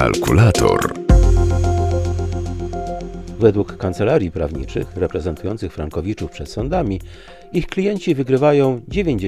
Kalkulator. Według kancelarii prawniczych reprezentujących frankowiczów przed sądami, ich klienci wygrywają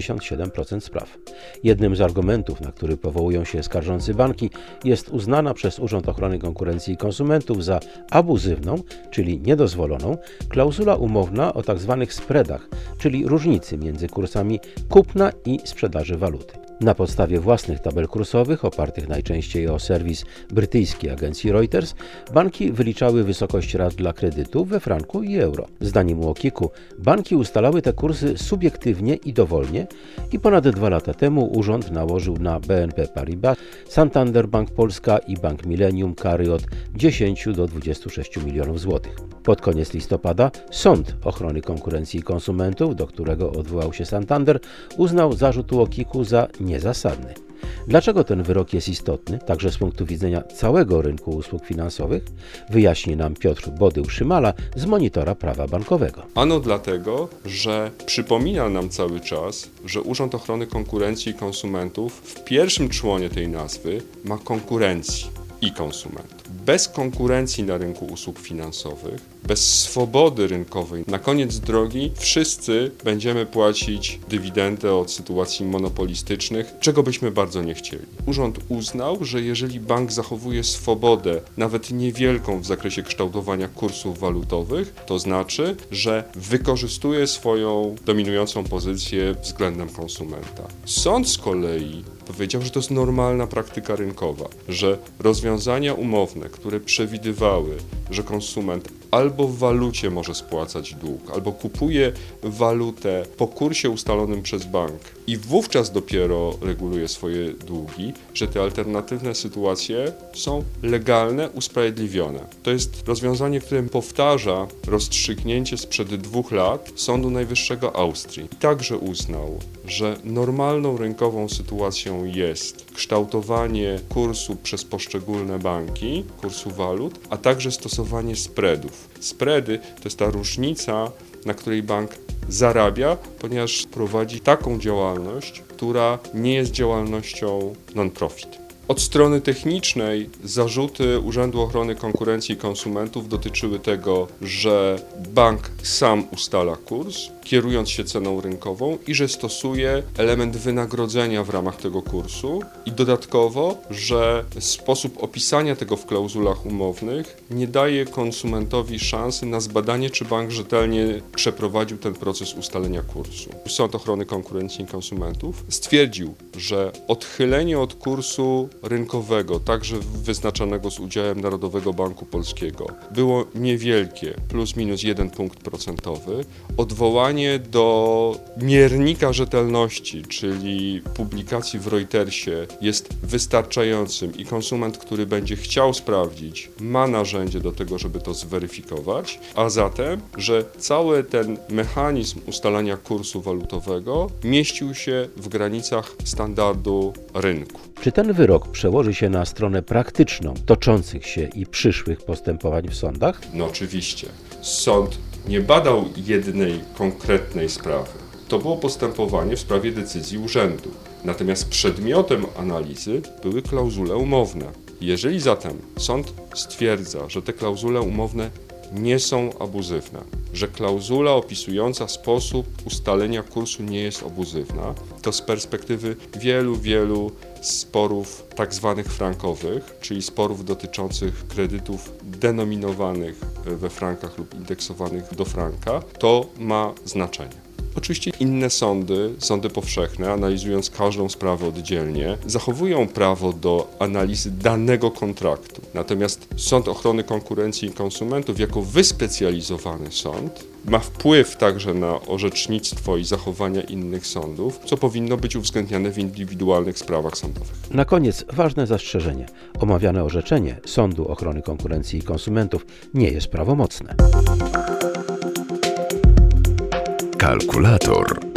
97% spraw. Jednym z argumentów, na który powołują się skarżący banki, jest uznana przez Urząd Ochrony Konkurencji i Konsumentów za abuzywną, czyli niedozwoloną, klauzula umowna o tzw. spreadach, czyli różnicy między kursami kupna i sprzedaży waluty. Na podstawie własnych tabel kursowych, opartych najczęściej o serwis brytyjskiej agencji Reuters, banki wyliczały wysokość rat dla kredytów we franku i euro. Zdaniem UOKiK-u banki ustalały te kursy subiektywnie i dowolnie i ponad 2 lata temu urząd nałożył na BNP Paribas, Santander Bank Polska i Bank Millennium kary od 10 do 26 milionów złotych. Pod koniec listopada Sąd Ochrony Konkurencji i Konsumentów, do którego odwołał się Santander, uznał zarzut UOKiK-u za niezasadny. Dlaczego ten wyrok jest istotny, także z punktu widzenia całego rynku usług finansowych, wyjaśni nam Piotr Bodył-Szymala z Monitora Prawa Bankowego. Ano dlatego, że przypomina nam cały czas, że Urząd Ochrony Konkurencji i Konsumentów w pierwszym członie tej nazwy ma konkurencji i konsumentów. Bez konkurencji na rynku usług finansowych, bez swobody rynkowej, na koniec drogi wszyscy będziemy płacić dywidendę od sytuacji monopolistycznych, czego byśmy bardzo nie chcieli. Urząd uznał, że jeżeli bank zachowuje swobodę, nawet niewielką w zakresie kształtowania kursów walutowych, to znaczy, że wykorzystuje swoją dominującą pozycję względem konsumenta. Sąd z kolei powiedział, że to jest normalna praktyka rynkowa, że rozwiązania umowne, które przewidywały, że konsument albo w walucie może spłacać dług, albo kupuje walutę po kursie ustalonym przez bank i wówczas dopiero reguluje swoje długi, że te alternatywne sytuacje są legalne, usprawiedliwione. To jest rozwiązanie, które powtarza rozstrzygnięcie sprzed 2 lat Sądu Najwyższego Austrii. I także uznał, że normalną rynkową sytuacją jest kształtowanie kursu przez poszczególne banki, kursu walut, a także stosowanie spreadów. Spready to jest ta różnica, na której bank zarabia, ponieważ prowadzi taką działalność, która nie jest działalnością non-profit. Od strony technicznej zarzuty Urzędu Ochrony Konkurencji i Konsumentów dotyczyły tego, że bank sam ustala kurs, kierując się ceną rynkową i że stosuje element wynagrodzenia w ramach tego kursu i dodatkowo, że sposób opisania tego w klauzulach umownych nie daje konsumentowi szansy na zbadanie, czy bank rzetelnie przeprowadził ten proces ustalenia kursu. Sąd Ochrony Konkurencji i Konsumentów stwierdził, że odchylenie od kursu rynkowego, także wyznaczanego z udziałem Narodowego Banku Polskiego, było niewielkie, plus minus 1 punkt procentowy. Odwołanie do miernika rzetelności, czyli publikacji w Reutersie, jest wystarczającym i konsument, który będzie chciał sprawdzić, ma narzędzie do tego, żeby to zweryfikować, a zatem, że cały ten mechanizm ustalania kursu walutowego mieścił się w granicach standardu rynku. Czy ten wyrok przełoży się na stronę praktyczną toczących się i przyszłych postępowań w sądach? No oczywiście. Sąd nie badał jednej konkretnej sprawy. To było postępowanie w sprawie decyzji urzędu. Natomiast przedmiotem analizy były klauzule umowne. Jeżeli zatem sąd stwierdza, że te klauzule umowne nie są abuzywne, że klauzula opisująca sposób ustalenia kursu nie jest abuzywna, to z perspektywy wielu sporów tak zwanych frankowych, czyli sporów dotyczących kredytów denominowanych we frankach lub indeksowanych do franka, to ma znaczenie. Oczywiście inne sądy powszechne, analizując każdą sprawę oddzielnie, zachowują prawo do analizy danego kontraktu. Natomiast Sąd Ochrony Konkurencji i Konsumentów jako wyspecjalizowany sąd ma wpływ także na orzecznictwo i zachowania innych sądów, co powinno być uwzględniane w indywidualnych sprawach sądowych. Na koniec ważne zastrzeżenie. Omawiane orzeczenie Sądu Ochrony Konkurencji i Konsumentów nie jest prawomocne. Kalkulator.